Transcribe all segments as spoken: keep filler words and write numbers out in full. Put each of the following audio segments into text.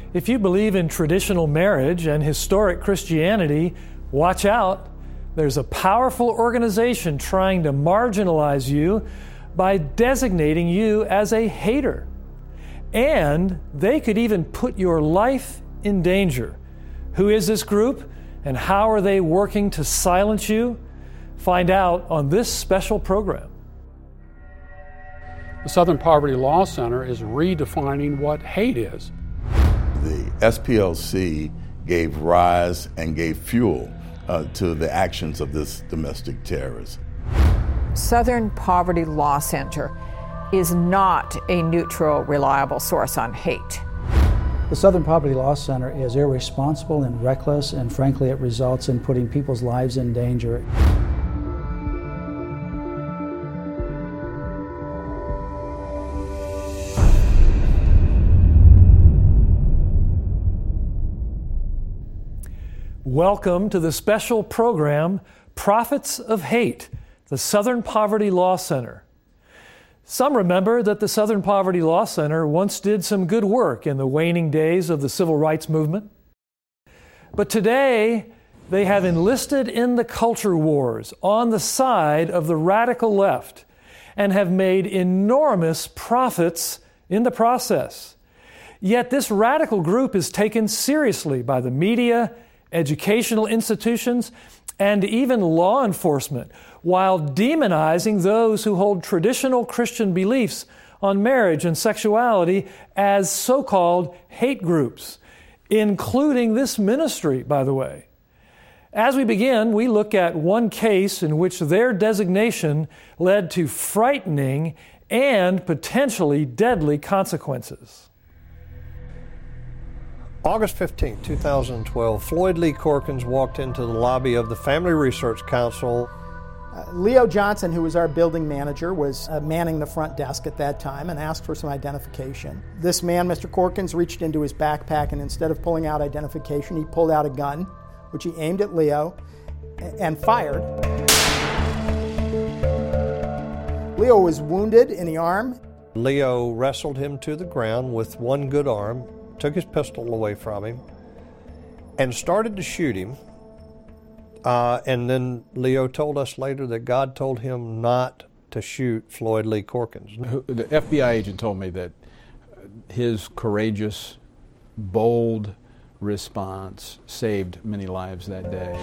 If you believe in traditional marriage and historic Christianity, watch out. There's a powerful organization trying to marginalize you by designating you as a hater. And they could even put your life in danger. Who is this group, and how are they working to silence you? Find out on this special program. The Southern Poverty Law Center is redefining what hate is. The S P L C gave rise and gave fuel uh, to the actions of this domestic terrorism. Southern Poverty Law Center is not a neutral, reliable source on hate. The Southern Poverty Law Center is irresponsible and reckless, and frankly, it results in putting people's lives in danger. Welcome to the special program, Prophets of Hate, the Southern Poverty Law Center. Some remember that the Southern Poverty Law Center once did some good work in the waning days of the civil rights movement. But today, they have enlisted in the culture wars on the side of the radical left and have made enormous profits in the process. Yet this radical group is taken seriously by the media, educational institutions, and even law enforcement, while demonizing those who hold traditional Christian beliefs on marriage and sexuality as so-called hate groups, including this ministry, by the way. As we begin, we look at one case in which their designation led to frightening and potentially deadly consequences. August fifteenth, two thousand twelve, Floyd Lee Corkins walked into the lobby of the Family Research Council. Uh, Leo Johnson, who was our building manager, was uh, manning the front desk at that time and asked for some identification. This man, Mister Corkins, reached into his backpack, and instead of pulling out identification, he pulled out a gun, which he aimed at Leo and fired. Leo was wounded in the arm. Leo wrestled him to the ground with one good arm, took his pistol away from him, and started to shoot him. Uh, and then Leo told us later that God told him not to shoot Floyd Lee Corkins. The F B I agent told me that his courageous, bold response saved many lives that day.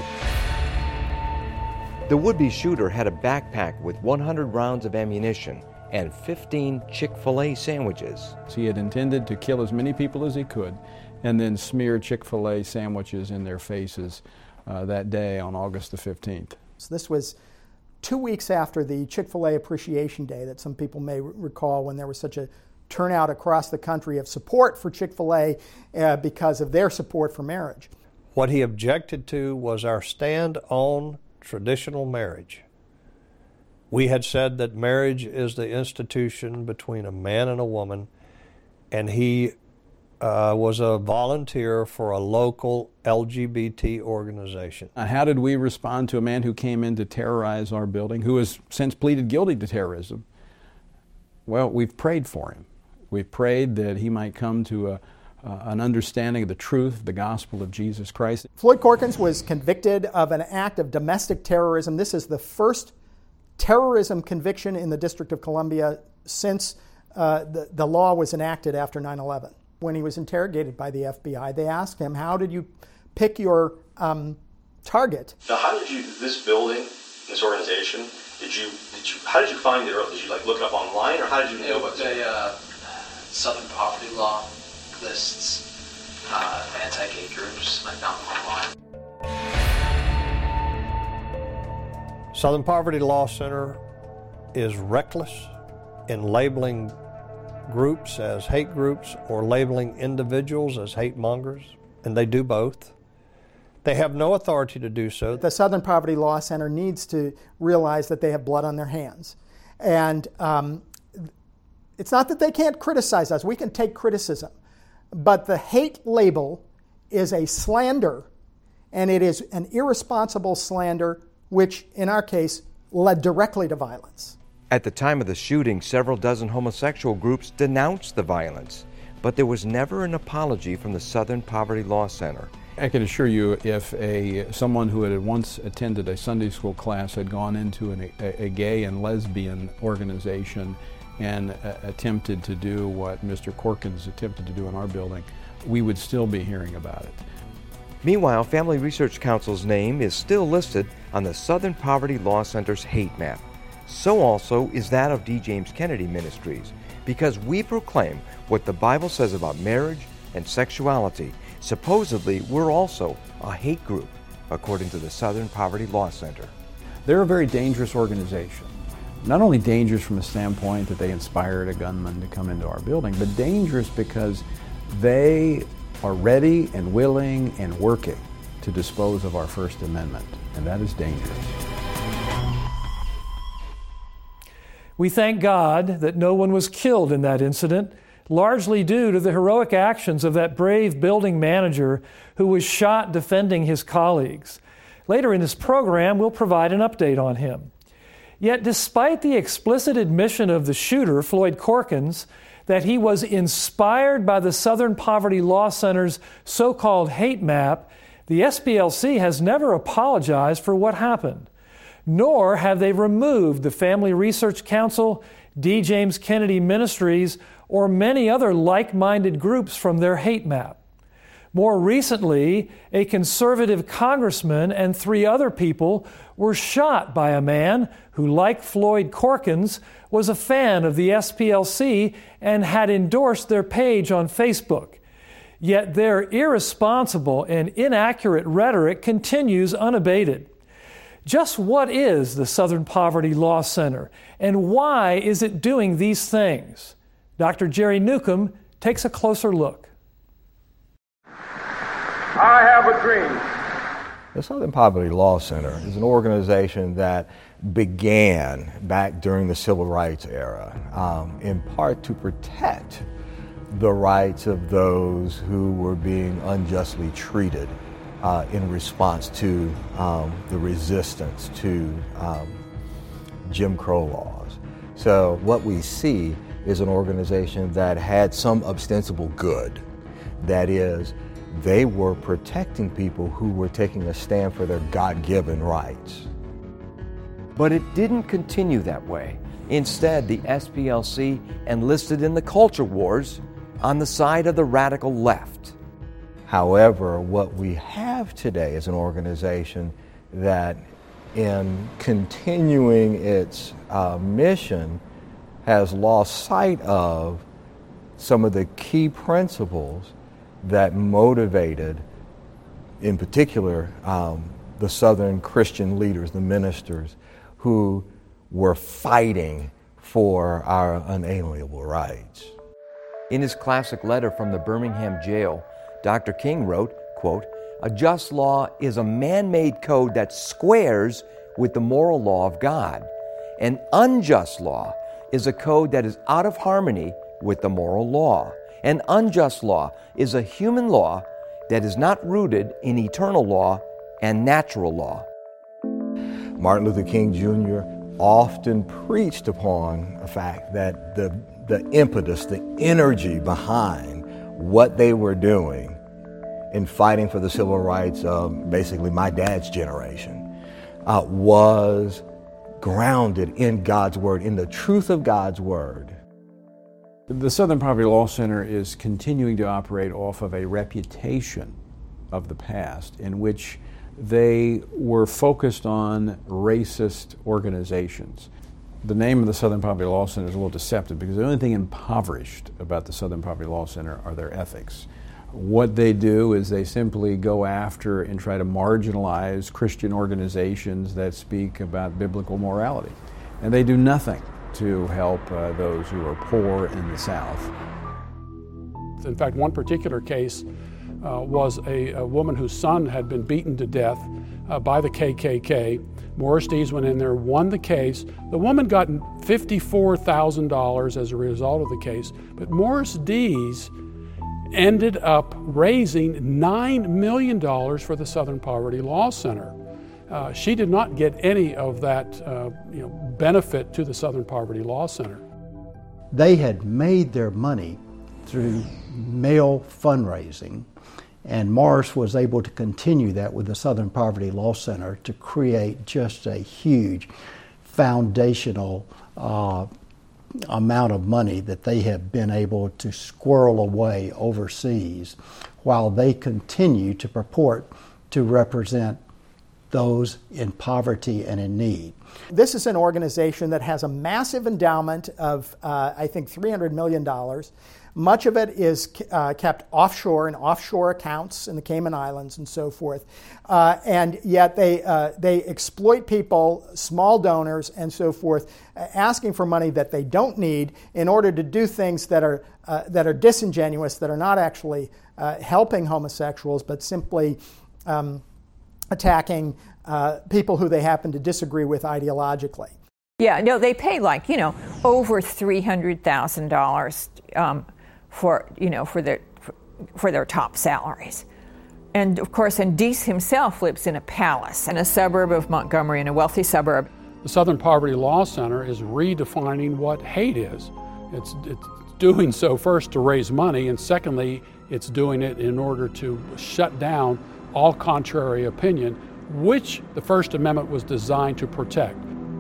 The would-be shooter had a backpack with one hundred rounds of ammunition and fifteen Chick-fil-A sandwiches. He had intended to kill as many people as he could and then smear Chick-fil-A sandwiches in their faces uh, that day on August the fifteenth. So this was two weeks after the Chick-fil-A Appreciation Day that some people may recall, when there was such a turnout across the country of support for Chick-fil-A uh, because of their support for marriage. What he objected to was our stand on traditional marriage. We had said that marriage is the institution between a man and a woman, and he uh, was a volunteer for a local L G B T organization. How did we respond to a man who came in to terrorize our building, who has since pleaded guilty to terrorism? Well, we've prayed for him. We've prayed that he might come to a, uh, an understanding of the truth, the gospel of Jesus Christ. Floyd Corkins was convicted of an act of domestic terrorism. This is the first terrorism conviction in the District of Columbia since uh, the, the law was enacted after nine eleven. When he was interrogated by the F B I, they asked him, how did you pick your um, target? Now, how did you, this building, this organization, did you, did you, how did you find it? Or did you like look it up online, or how did you know about it? The uh, Southern Poverty Law lists uh, anti-gay groups. I found them online. Southern Poverty Law Center is reckless in labeling groups as hate groups or labeling individuals as hate mongers, and they do both. They have no authority to do so. The Southern Poverty Law Center needs to realize that they have blood on their hands. And um, it's not that they can't criticize us. We can take criticism. But the hate label is a slander, and it is an irresponsible slander, which, in our case, led directly to violence. At the time of the shooting, several dozen homosexual groups denounced the violence. but there was never an apology from the Southern Poverty Law Center. I can assure you, if a someone who had once attended a Sunday school class had gone into an, a, a gay and lesbian organization and uh, attempted to do what Mister Corkins attempted to do in our building, we would still be hearing about it. Meanwhile, Family Research Council's name is still listed on the Southern Poverty Law Center's hate map. So also is that of D. James Kennedy Ministries, because we proclaim what the Bible says about marriage and sexuality. Supposedly, we're also a hate group, according to the Southern Poverty Law Center. They're a very dangerous organization. Not only dangerous from a standpoint that they inspired a gunman to come into our building, but dangerous because they are ready and willing and working to dispose of our First Amendment, and that is dangerous. We thank God that no one was killed in that incident, largely due to the heroic actions of that brave building manager who was shot defending his colleagues. Later in this program, we'll provide an update on him. Yet despite the explicit admission of the shooter, Floyd Corkins, that he was inspired by the Southern Poverty Law Center's so-called hate map, the S P L C has never apologized for what happened, nor have they removed the Family Research Council, D. James Kennedy Ministries, or many other like-minded groups from their hate map. More recently, a conservative congressman and three other people were shot by a man who, like Floyd Corkins, was a fan of the S P L C and had endorsed their page on Facebook. Yet their irresponsible and inaccurate rhetoric continues unabated. Just what is the Southern Poverty Law Center, and why is it doing these things? Doctor Jerry Newcomb takes a closer look. I have a dream. The Southern Poverty Law Center is an organization that began back during the Civil Rights era, um, in part to protect the rights of those who were being unjustly treated uh, in response to um, the resistance to um, Jim Crow laws. So what we see is an organization that had some ostensible good. That is, they were protecting people who were taking a stand for their God-given rights. But it didn't continue that way. Instead, the S P L C enlisted in the culture wars on the side of the radical left. However, what we have today is an organization that, in continuing its uh, mission, has lost sight of some of the key principles that motivated, in particular, um, the Southern Christian leaders, the ministers, who were fighting for our unalienable rights. In his classic letter from the Birmingham jail, Doctor King wrote, quote, "A just law is a man-made code that squares with the moral law of God. An unjust law is a code that is out of harmony with the moral law. An unjust law is a human law that is not rooted in eternal law and natural law." Martin Luther King Junior often preached upon the fact that the, the impetus, the energy behind what they were doing in fighting for the civil rights of basically my dad's generation uh, was grounded in God's Word, in the truth of God's Word. The Southern Poverty Law Center is continuing to operate off of a reputation of the past in which they were focused on racist organizations. The name of the Southern Poverty Law Center is a little deceptive because the only thing impoverished about the Southern Poverty Law Center are their ethics. What they do is they simply go after and try to marginalize Christian organizations that speak about biblical morality. And they do nothing to help uh, those who are poor in the South. In fact, one particular case uh, was a, a woman whose son had been beaten to death uh, by the K K K. Morris Dees went in there, won the case. The woman got fifty-four thousand dollars as a result of the case, but Morris Dees ended up raising nine million dollars for the Southern Poverty Law Center. Uh, she did not get any of that uh, you know, benefit to the Southern Poverty Law Center. They had made their money through mail fundraising, and Morris was able to continue that with the Southern Poverty Law Center to create just a huge foundational uh, amount of money that they have been able to squirrel away overseas while they continue to purport to represent those in poverty and in need. This is an organization that has a massive endowment of, uh, I think, three hundred million dollars. Much of it is uh, kept offshore in offshore accounts in the Cayman Islands and so forth. Uh, and yet they, uh, they exploit people, small donors and so forth, uh, asking for money that they don't need in order to do things that are, uh, that are disingenuous, that are not actually uh, helping homosexuals, but simply um, attacking uh, people who they happen to disagree with ideologically. Yeah, no, they pay like, you know, over three hundred thousand dollars um, for, you know, for their, for, for their top salaries. And of course, and Deese himself lives in a palace in a suburb of Montgomery, in a wealthy suburb. The Southern Poverty Law Center is redefining what hate is. It's, it's doing so first to raise money, and secondly, it's doing it in order to shut down all contrary opinion, which the First Amendment was designed to protect.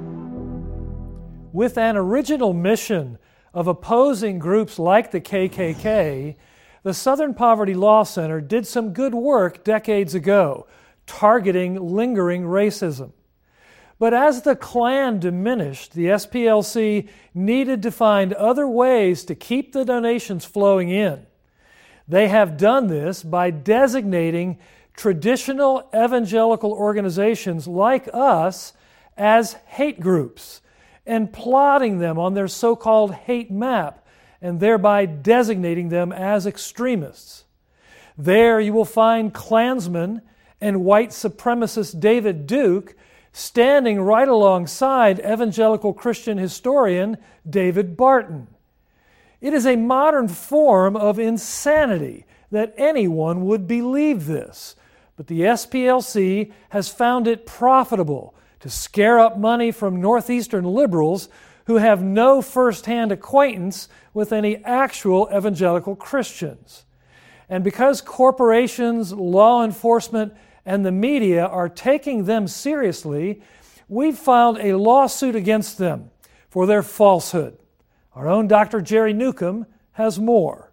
With an original mission of opposing groups like the K K K, the Southern Poverty Law Center did some good work decades ago, targeting lingering racism. But as the Klan diminished, the S P L C needed to find other ways to keep the donations flowing in. They have done this by designating traditional evangelical organizations like us as hate groups and plotting them on their so-called hate map and thereby designating them as extremists. There you will find Klansman and white supremacist David Duke standing right alongside evangelical Christian historian David Barton. It is a modern form of insanity that anyone would believe this, but the S P L C has found it profitable to scare up money from Northeastern liberals who have no first-hand acquaintance with any actual evangelical Christians. And because corporations, law enforcement, and the media are taking them seriously, we've filed a lawsuit against them for their falsehood. Our own Doctor Jerry Newcomb has more.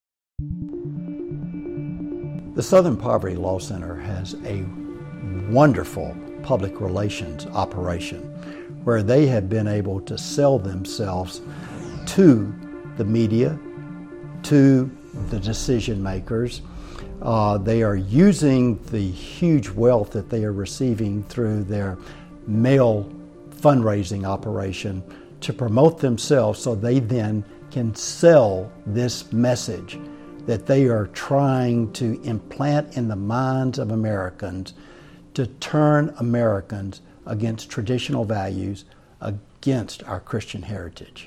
The Southern Poverty Law Center has a wonderful public relations operation where they have been able to sell themselves to the media, to the decision makers. Uh, they are using the huge wealth that they are receiving through their mail fundraising operation to promote themselves so they then can sell this message that they are trying to implant in the minds of Americans to turn Americans against traditional values, against our Christian heritage.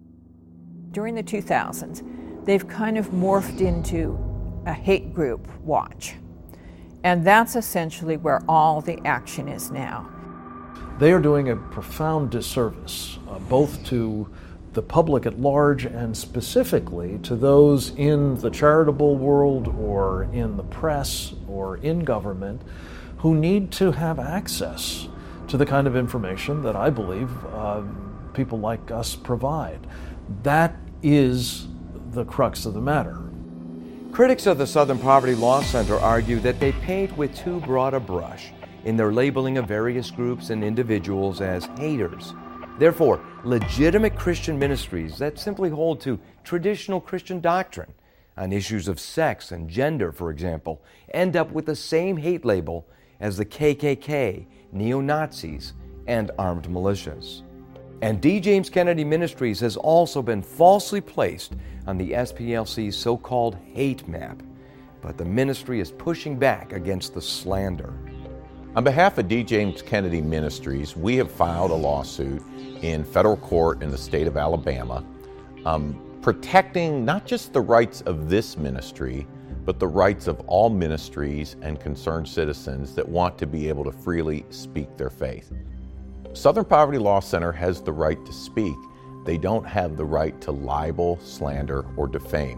During the two thousands, they've kind of morphed into a hate group watch. And that's essentially where all the action is now. They are doing a profound disservice, uh, both to the public at large and specifically to those in the charitable world or in the press or in government who need to have access to the kind of information that I believe uh, people like us provide. That is the crux of the matter. Critics of the Southern Poverty Law Center argue that they paint with too broad a brush in their labeling of various groups and individuals as haters. Therefore, legitimate Christian ministries that simply hold to traditional Christian doctrine on issues of sex and gender, for example, end up with the same hate label as the K K K, neo-Nazis, and armed militias. And D. James Kennedy Ministries has also been falsely placed on the S P L C's so-called hate map, but the ministry is pushing back against the slander. On behalf of D. James Kennedy Ministries, we have filed a lawsuit in federal court in the state of Alabama, um, protecting not just the rights of this ministry, but the rights of all ministries and concerned citizens that want to be able to freely speak their faith. Southern Poverty Law Center has the right to speak. They don't have the right to libel, slander, or defame.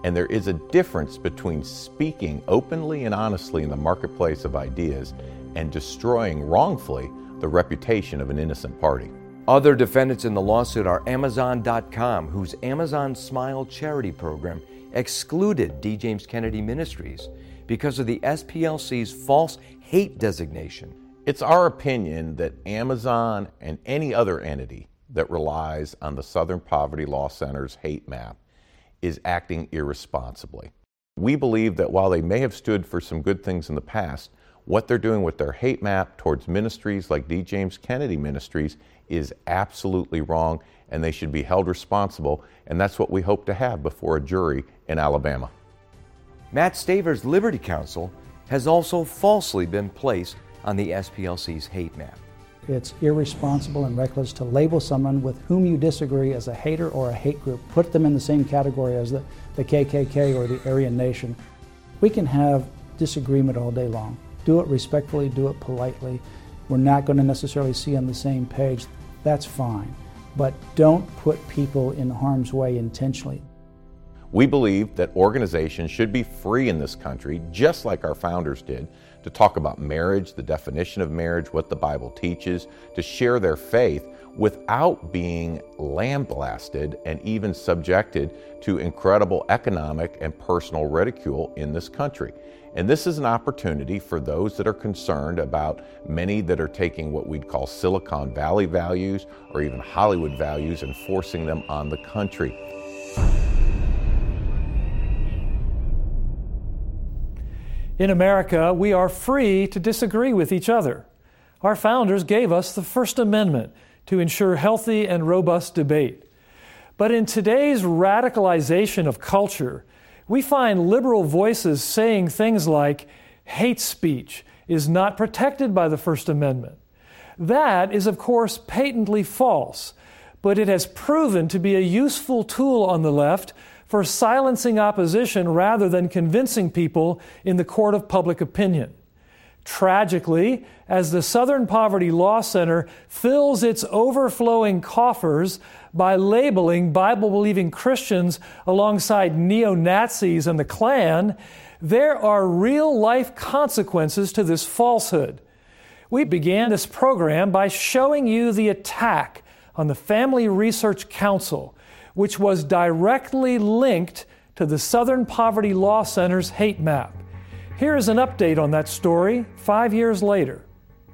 And there is a difference between speaking openly and honestly in the marketplace of ideas and destroying wrongfully the reputation of an innocent party. Other defendants in the lawsuit are Amazon dot com, whose Amazon Smile charity program excluded D. James Kennedy Ministries because of the S P L C's false hate designation. It's our opinion that Amazon and any other entity that relies on the Southern Poverty Law Center's hate map is acting irresponsibly. We believe that while they may have stood for some good things in the past, what they're doing with their hate map towards ministries like D. James Kennedy Ministries is absolutely wrong, and they should be held responsible, and that's what we hope to have before a jury in Alabama. Matt Staver's Liberty Counsel has also falsely been placed on the S P L C's hate map. It's irresponsible and reckless to label someone with whom you disagree as a hater or a hate group, put them in the same category as the, the K K K or the Aryan Nation. We can have disagreement all day long. Do it respectfully, do it politely. We're not going to necessarily see on the same page. That's fine. But don't put people in harm's way intentionally. We believe that organizations should be free in this country, just like our founders did, to talk about marriage, the definition of marriage, what the Bible teaches, to share their faith without being lambasted and even subjected to incredible economic and personal ridicule in this country. And this is an opportunity for those that are concerned about many that are taking what we'd call Silicon Valley values or even Hollywood values and forcing them on the country. In America, we are free to disagree with each other. Our founders gave us the First Amendment to ensure healthy and robust debate. But in today's radicalization of culture, we find liberal voices saying things like, hate speech is not protected by the First Amendment. That is, of course, patently false, but it has proven to be a useful tool on the left for silencing opposition rather than convincing people in the court of public opinion. Tragically, as the Southern Poverty Law Center fills its overflowing coffers by labeling Bible-believing Christians alongside neo-Nazis and the Klan, there are real-life consequences to this falsehood. We began this program by showing you the attack on the Family Research Council, which was directly linked to the Southern Poverty Law Center's hate map. Here is an update on that story five years later.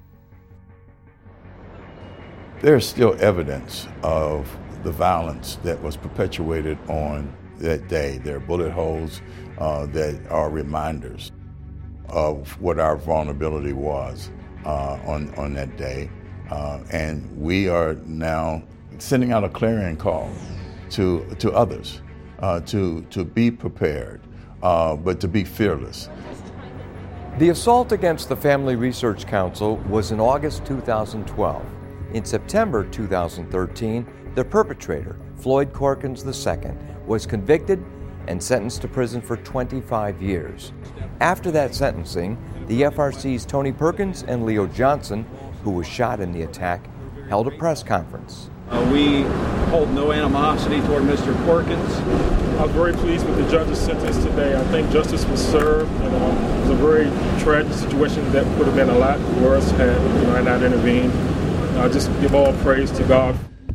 There's still evidence of the violence that was perpetuated on that day. There are bullet holes uh, that are reminders of what our vulnerability was uh, on, on that day. Uh, and we are now sending out a clarion call to to others, uh, to to be prepared, uh, but to be fearless. The assault against the Family Research Council was in August two thousand twelve. In September two thousand thirteen, the perpetrator, Floyd Corkins the Second, was convicted and sentenced to prison for twenty-five years. After that sentencing, the F R C's Tony Perkins and Leo Johnson, who was shot in the attack, held a press conference. Uh, we hold no animosity toward Mister Corkins. I was very pleased with the judge's sentence today. I think justice was served, and uh, it was a very tragic situation that would have been a lot worse had you know, I not intervened. I just give all praise to God.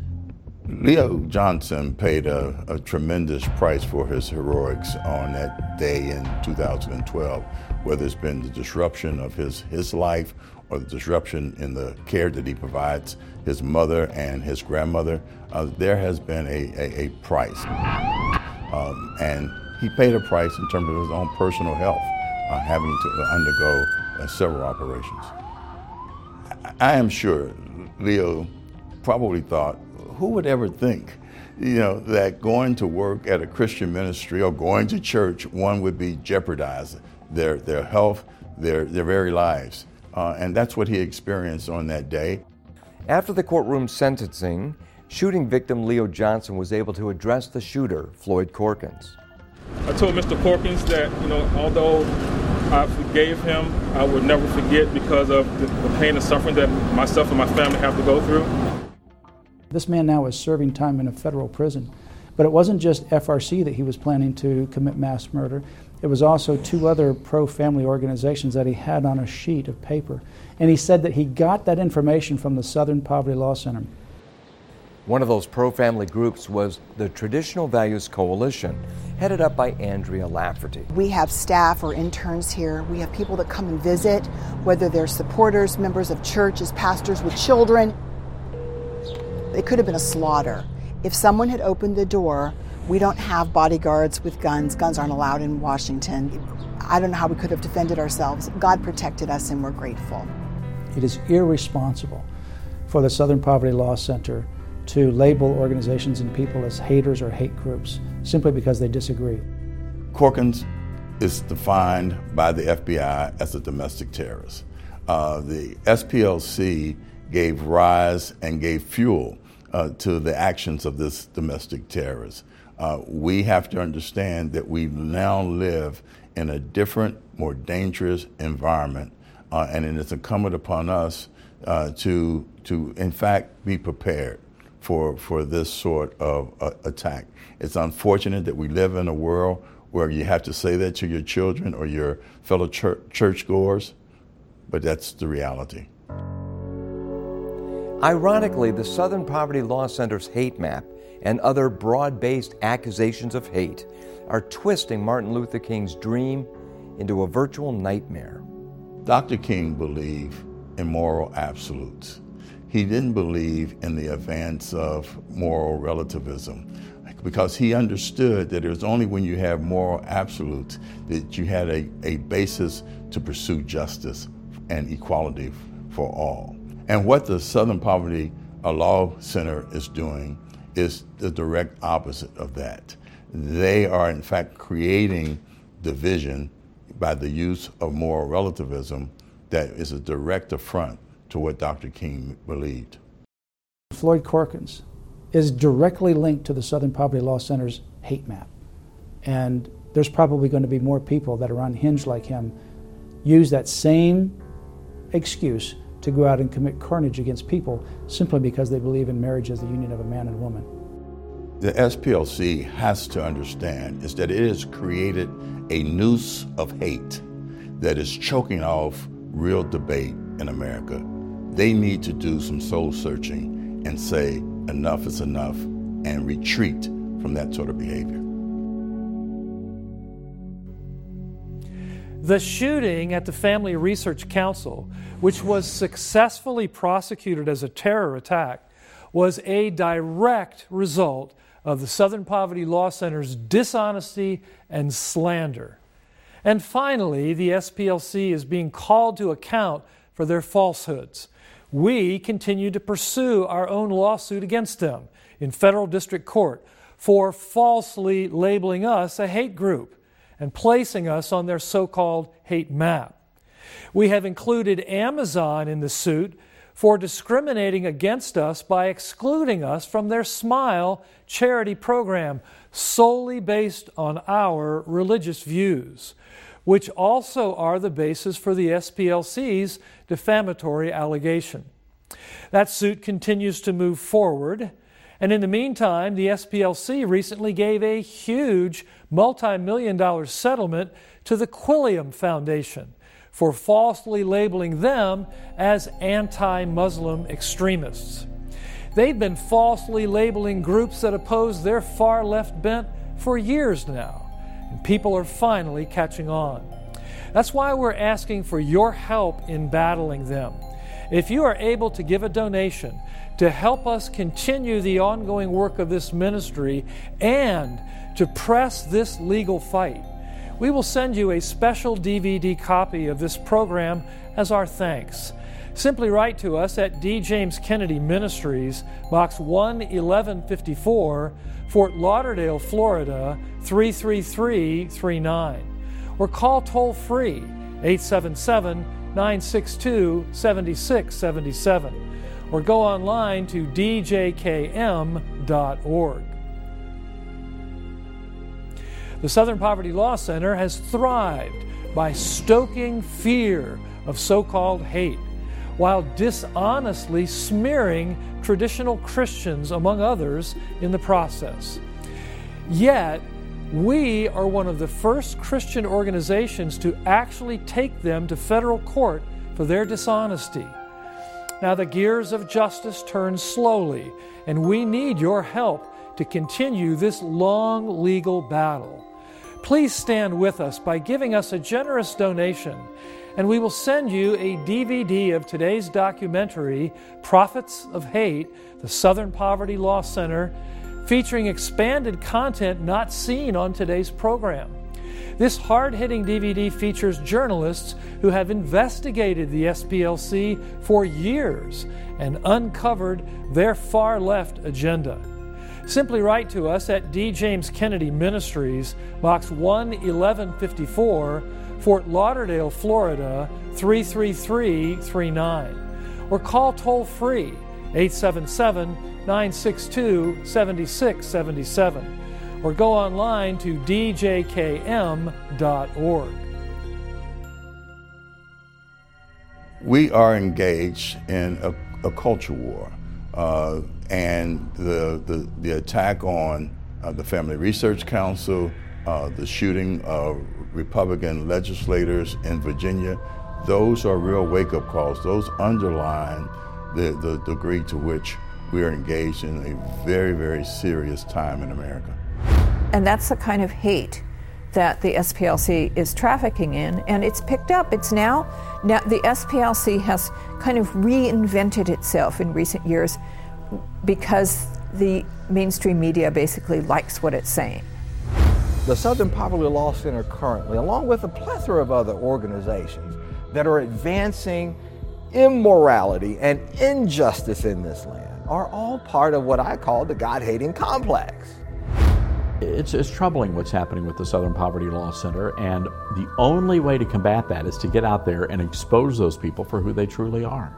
Leo Johnson paid a, a tremendous price for his heroics on that day in two thousand twelve, whether it's been the disruption of his, his life or the disruption in the care that he provides his mother and his grandmother. Uh, there has been a, a, a price. Um, and he paid a price in terms of his own personal health, uh, having to undergo uh, several operations. I, I am sure Leo probably thought, who would ever think, you know, that going to work at a Christian ministry or going to church, one would be jeopardizing their, their health, their, their very lives. Uh, and that's what he experienced on that day. After the courtroom sentencing, shooting victim Leo Johnson was able to address the shooter, Floyd Corkins. I told Mister Corkins that, you know, although I forgave him, I would never forget because of the, the pain and suffering that myself and my family have to go through. This man now is serving time in a federal prison, But it wasn't just F R C that he was planning to commit mass murder. It was also two other pro-family organizations that he had on a sheet of paper. And he said that he got that information from the Southern Poverty Law Center. One of those pro-family groups was the Traditional Values Coalition, headed up by Andrea Lafferty. We have staff or interns here. We have people that come and visit, whether they're supporters, members of churches, pastors with children. It could have been a slaughter. If someone had opened the door, we don't have bodyguards with guns. Guns aren't allowed in Washington. I don't know how we could have defended ourselves. God protected us, and we're grateful. It is irresponsible for the Southern Poverty Law Center to label organizations and people as haters or hate groups simply because they disagree. Corkins is defined by the F B I as a domestic terrorist. Uh, the S P L C gave rise and gave fuel uh, to the actions of this domestic terrorist. Uh, we have to understand that we now live in a different, more dangerous environment, uh, and it is incumbent upon us uh, to, to, in fact, be prepared for, for this sort of uh, attack. It's unfortunate that we live in a world where you have to say that to your children or your fellow church, churchgoers, but that's the reality. Ironically, the Southern Poverty Law Center's hate map and other broad-based accusations of hate are twisting Martin Luther King's dream into a virtual nightmare. Doctor King believed in moral absolutes. He didn't believe in the advance of moral relativism because he understood that it was only when you have moral absolutes that you had a, a basis to pursue justice and equality for all. And what the Southern Poverty Law Center is doing is the direct opposite of that. They are, in fact, creating division by the use of moral relativism that is a direct affront to what Doctor King believed. Floyd Corkins is directly linked to the Southern Poverty Law Center's hate map. And there's probably going to be more people that are unhinged like him use that same excuse to go out and commit carnage against people simply because they believe in marriage as the union of a man and a woman. The S P L C has to understand is that it has created a noose of hate that is choking off real debate in America. They need to do some soul searching and say enough is enough and retreat from that sort of behavior. The shooting at the Family Research Council, which was successfully prosecuted as a terror attack, was a direct result of the Southern Poverty Law Center's dishonesty and slander. And finally, the S P L C is being called to account for their falsehoods. We continue to pursue our own lawsuit against them in federal district court for falsely labeling us a hate group and placing us on their so-called hate map. We have included Amazon in the suit for discriminating against us by excluding us from their Smile charity program solely based on our religious views, which also are the basis for the S P L C's defamatory allegation. That suit continues to move forward, and in the meantime, the S P L C recently gave a huge multi-million dollar settlement to the Quilliam Foundation for falsely labeling them as anti-Muslim extremists. They've been falsely labeling groups that oppose their far left bent for years now, and people are finally catching on. That's why we're asking for your help in battling them. If you are able to give a donation to help us continue the ongoing work of this ministry and to press this legal fight, we will send you a special D V D copy of this program as our thanks. Simply write to us at D. James Kennedy Ministries, Box one eleven fifty-four, Fort Lauderdale, Florida three three three three nine, or call toll-free eight seven seven, nine six two, seven six seven seven, or go online to d j k m dot org. The Southern Poverty Law Center has thrived by stoking fear of so-called hate, while dishonestly smearing traditional Christians, among others, in the process. Yet, we are one of the first Christian organizations to actually take them to federal court for their dishonesty. Now the gears of justice turn slowly, and we need your help to continue this long legal battle. Please stand with us by giving us a generous donation, and we will send you a D V D of today's documentary, Prophets of Hate, the Southern Poverty Law Center, featuring expanded content not seen on today's program. This hard-hitting D V D features journalists who have investigated the S P L C for years and uncovered their far-left agenda. Simply write to us at D. James Kennedy Ministries, Box one eleven fifty-four, Fort Lauderdale, Florida three three three three nine, or call toll-free eight seven seven, nine six two, seven six seven seven, or go online to d j k m dot org. We are engaged in a, a culture war, uh, and the, the, the attack on uh, the Family Research Council, uh, the shooting of Republican legislators in Virginia, those are real wake-up calls. Those underline the, the degree to which we are engaged in a very, very serious time in America. And that's the kind of hate that the S P L C is trafficking in, and it's picked up. It's now, now the S P L C has kind of reinvented itself in recent years because the mainstream media basically likes what it's saying. The Southern Poverty Law Center currently, along with a plethora of other organizations that are advancing immorality and injustice in this land, are all part of what I call the God-hating complex. It's, it's troubling what's happening with the Southern Poverty Law Center, and the only way to combat that is to get out there and expose those people for who they truly are.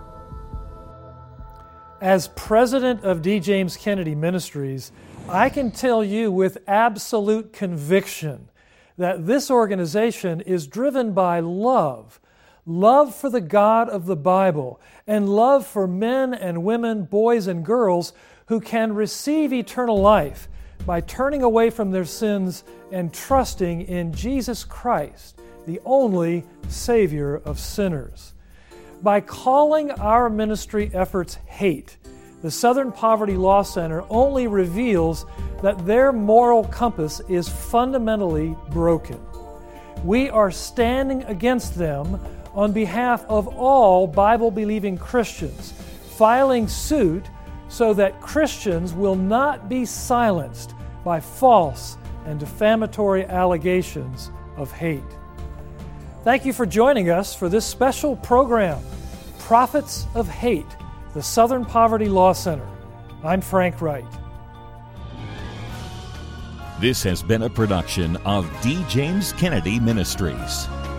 As president of D. James Kennedy Ministries, I can tell you with absolute conviction that this organization is driven by love, love for the God of the Bible, and love for men and women, boys and girls who can receive eternal life by turning away from their sins and trusting in Jesus Christ, the only Savior of sinners. By calling our ministry efforts hate, the Southern Poverty Law Center only reveals that their moral compass is fundamentally broken. We are standing against them on behalf of all Bible-believing Christians, filing suit so that Christians will not be silenced by false and defamatory allegations of hate. Thank you for joining us for this special program, Prophets of Hate, the Southern Poverty Law Center. I'm Frank Wright. This has been a production of D. James Kennedy Ministries.